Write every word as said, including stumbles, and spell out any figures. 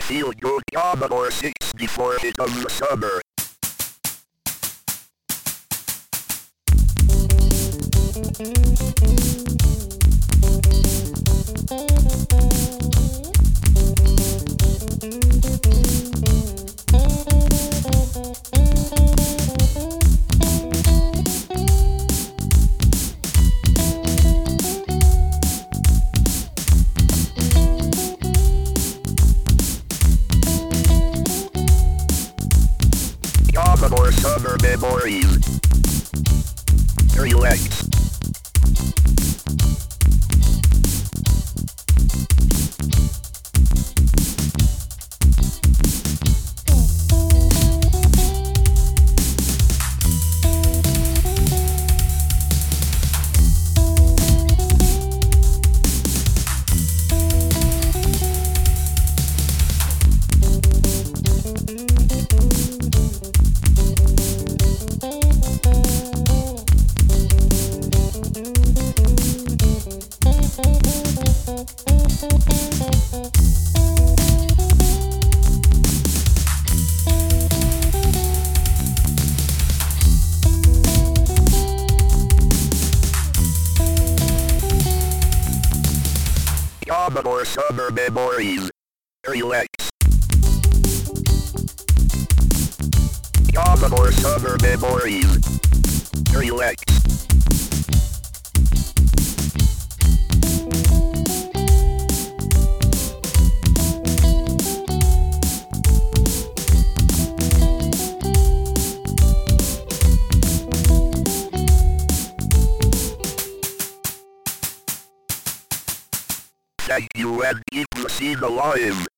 feel good Commodore sixty-four hit of the summer. Commodore Summer Memories. Relax. Commodore Summer Memories. Relax. Commodore Summer Memories. Relax. Thank you and keep the scene alive.